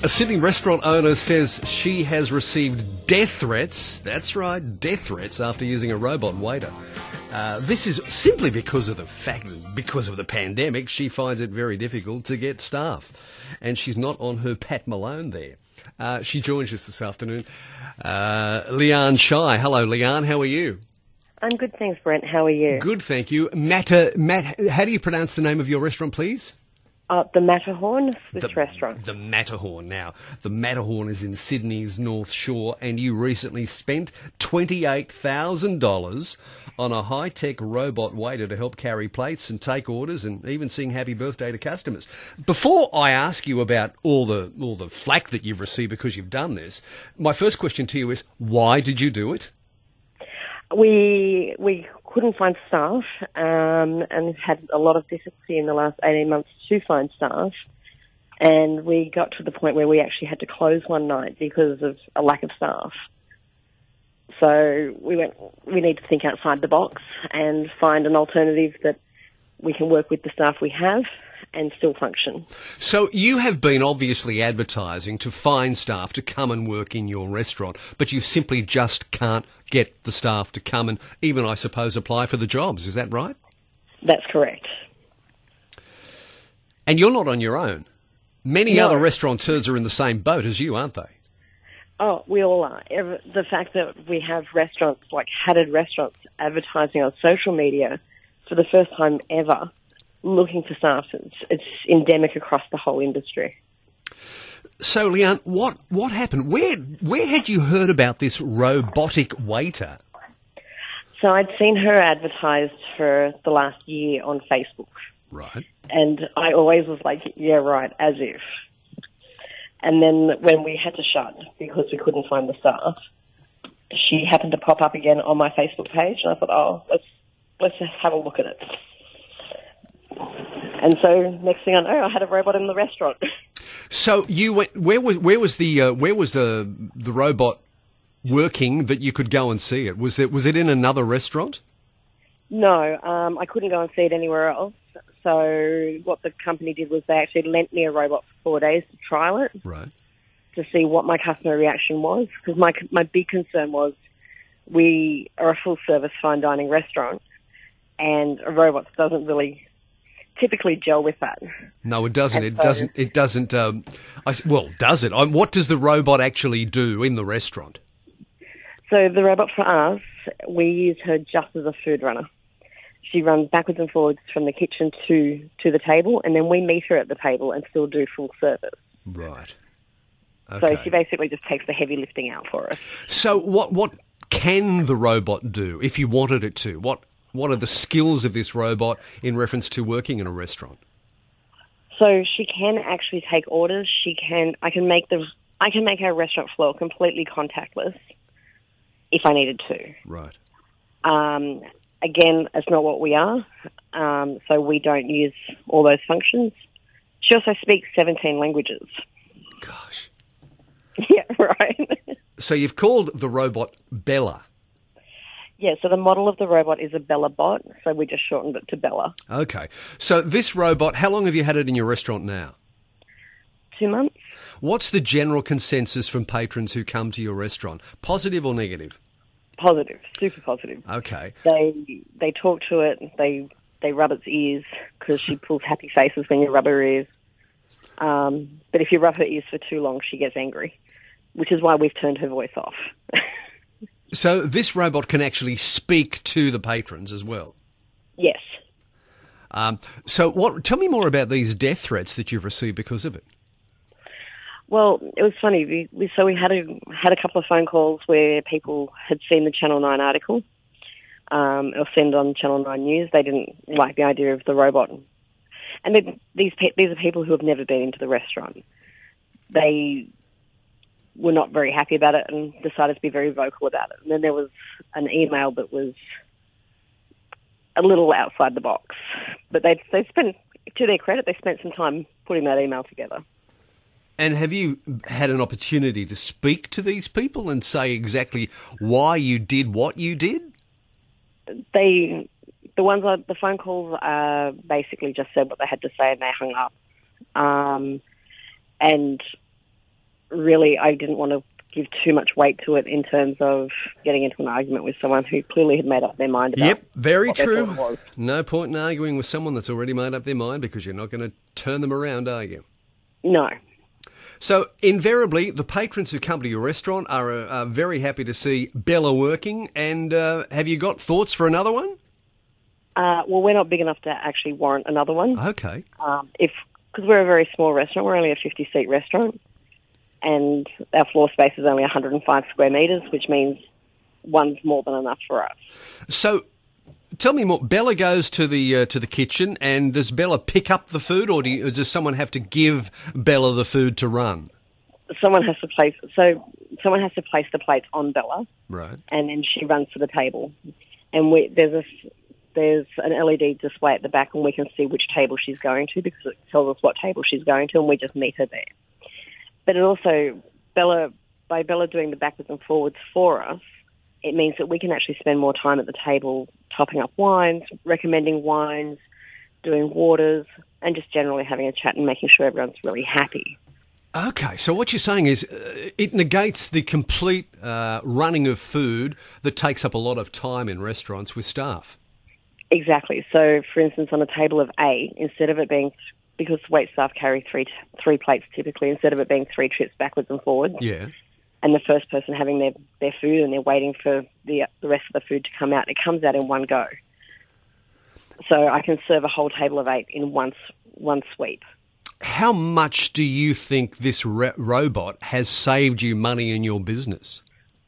A Sydney restaurant owner says she has received death threats. That's right, death threats after using a robot waiter. This is simply because of the pandemic, she finds it very difficult to get staff. And she's not on her Pat Malone there. She joins us this afternoon. Leanne Shy. Hello, Leanne. How are you? I'm good, thanks, Brent. How are you? Good, thank you. Matt, how do you pronounce the name of your restaurant, please? The Matterhorn Swiss restaurant. The Matterhorn. Now, the Matterhorn is in Sydney's North Shore, and you recently spent $28,000 on a high-tech robot waiter to help carry plates and take orders and even sing happy birthday to customers. Before I ask you about all the flack that you've received because you've done this, my first question to you is, why did you do it? We couldn't find staff and had a lot of difficulty in the last 18 months to find staff. And we got to the point where we actually had to close one night because of a lack of staff. So we need to think outside the box and find an alternative that we can work with the staff we have and still function. So you have been obviously advertising to find staff to come and work in your restaurant, but you simply just can't get the staff to come and even, I suppose, apply for the jobs. Is that right? That's correct. And you're not on your own. Many other restaurateurs are in the same boat as you, aren't they? Oh, we all are. The fact that we have restaurants, like Hatted Restaurants, advertising on social media for the first time ever, looking for staff, it's endemic across the whole industry. So, Leanne, what happened? Where had you heard about this robotic waiter? So I'd seen her advertised for the last year on Facebook. Right. And I always was like, yeah, right, as if. And then when we had to shut because we couldn't find the staff, she happened to pop up again on my Facebook page, and I thought, oh, let's have a look at it. And so next thing I know, I had a robot in the restaurant. So you went. Where was the robot working that you could go and see it? Was it in another restaurant? No, I couldn't go and see it anywhere else. So what the company did was they actually lent me a robot for 4 days to trial it, right, to see what my customer reaction was. Because my big concern was we are a full service fine dining restaurant, and a robot doesn't really typically gel with that. No, it doesn't. It doesn't. Well, does it? What does the robot actually do in the restaurant? So the robot for us, we use her just as a food runner. She runs backwards and forwards from the kitchen to the table, and then we meet her at the table and still do full service. Right. Okay. So she basically just takes the heavy lifting out for us. So what can the robot do if you wanted it to? What are the skills of this robot in reference to working in a restaurant? So she can actually take orders. I can make our restaurant floor completely contactless if I needed to. Right. Again, it's not what we are, so we don't use all those functions. She also speaks 17 languages. Gosh. Yeah, right. So you've called the robot Bella. Yeah, so the model of the robot is a Bella bot, so we just shortened it to Bella. Okay. So this robot, how long have you had it in your restaurant now? 2 months. What's the general consensus from patrons who come to your restaurant? Positive or negative? Positive, super positive. Okay. They talk to it, they rub its ears because she pulls happy faces when you rub her ears. But if you rub her ears for too long, she gets angry, which is why we've turned her voice off. So this robot can actually speak to the patrons as well? Yes. So tell me more about these death threats that you've received because of it. Well, it was funny. We had a couple of phone calls where people had seen the Channel 9 article. It was sent on Channel 9 News. They didn't like the idea of the robot. And these are people who have never been into the restaurant. They were not very happy about it and decided to be very vocal about it. And then there was an email that was a little outside the box. But they spent, to their credit, they spent some time putting that email together. And have you had an opportunity to speak to these people and say exactly why you did what you did? The phone calls basically just said what they had to say and they hung up. And really, I didn't want to give too much weight to it in terms of getting into an argument with someone who clearly had made up their mind about very what they true. thought it was. No point in arguing with someone that's already made up their mind because you're not going to turn them around, are you? No. So, invariably, the patrons who come to your restaurant are very happy to see Bella working. And have you got thoughts for another one? Well, we're not big enough to actually warrant another one. Okay. Because we're a very small restaurant. We're only a 50-seat restaurant. And our floor space is only 105 square metres, which means one's more than enough for us. So, tell me more. Bella goes to the kitchen, and does Bella pick up the food, or does someone have to give Bella the food to run? Someone has to place the plates on Bella, right? And then she runs to the table. And there's an LED display at the back, and we can see which table she's going to because it tells us what table she's going to, and we just meet her there. But it also, by Bella doing the backwards and forwards for us, it means that we can actually spend more time at the table topping up wines, recommending wines, doing waters, and just generally having a chat and making sure everyone's really happy. Okay, so what you're saying is it negates the complete running of food that takes up a lot of time in restaurants with staff. Exactly. So, for instance, on a table of 8, instead of it being... because wait staff carry three plates typically, instead of it being 3 trips backwards and forwards. Yeah. And the first person having their food and they're waiting for the rest of the food to come out, it comes out in one go. So I can serve a whole table of 8 in one sweep. How much do you think this robot has saved you money in your business?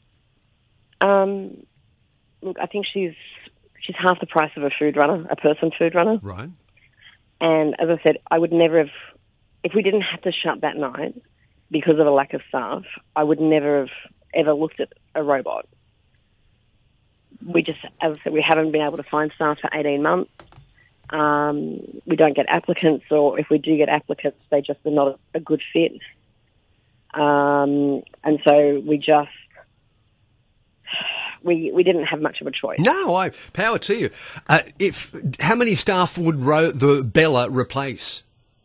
Look, I think she's half the price of a person food runner. Right. And as I said, I would never have, if we didn't have to shut that night because of a lack of staff, I would never have ever looked at a robot. We just, as I said, we haven't been able to find staff for 18 months. We don't get applicants, or if we do get applicants, they just are not a good fit. And so we just, we didn't have much of a choice. No, power to you. How many staff would the Bella replace?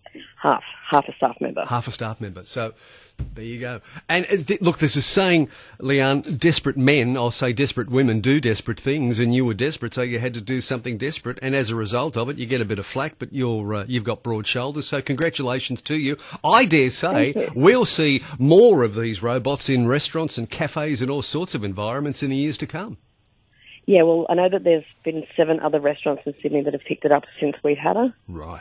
Half a staff member. Half a staff member. So there you go. And look, there's a saying, Leanne, desperate men, I'll say desperate women, do desperate things, and you were desperate, so you had to do something desperate, and as a result of it, you get a bit of flack, but you've got broad shoulders, so congratulations to you. I dare say we'll see more of these robots in restaurants and cafes and all sorts of environments in the years to come. Yeah, well, I know that there's been 7 other restaurants in Sydney that have picked it up since we've had her. Right.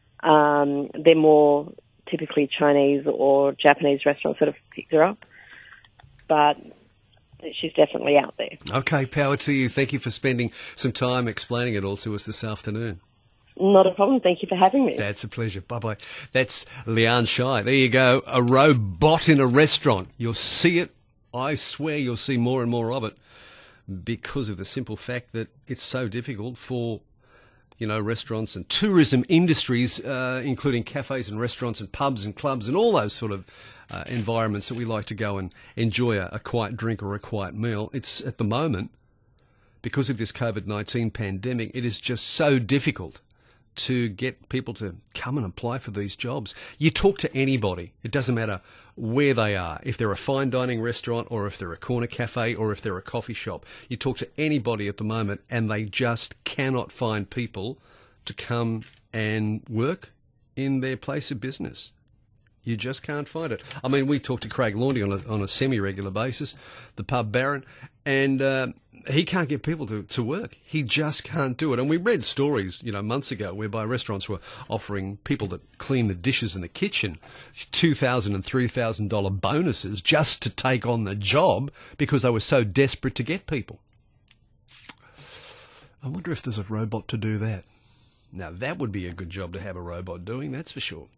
They're more typically Chinese or Japanese restaurants that have picked her up, but she's definitely out there. Okay, power to you. Thank you for spending some time explaining it all to us this afternoon. Not a problem. Thank you for having me. That's a pleasure. Bye-bye. That's Leanne Shy. There you go. A robot in a restaurant. You'll see it. I swear you'll see more and more of it because of the simple fact that it's so difficult for restaurants and tourism industries, including cafes and restaurants and pubs and clubs and all those sort of environments that we like to go and enjoy a quiet drink or a quiet meal. It's at the moment, because of this COVID-19 pandemic, it is just so difficult to get people to come and apply for these jobs. You talk to anybody, it doesn't matter where they are, if they're a fine dining restaurant or if they're a corner cafe or if they're a coffee shop. You talk to anybody at the moment and they just cannot find people to come and work in their place of business. You just can't find it. I mean, we talk to Craig Laundy on a semi-regular basis, the pub baron, and he can't get people to work. He just can't do it. And we read stories, months ago whereby restaurants were offering people that clean the dishes in the kitchen $2,000 and $3,000 bonuses just to take on the job because they were so desperate to get people. I wonder if there's a robot to do that. Now, that would be a good job to have a robot doing, that's for sure.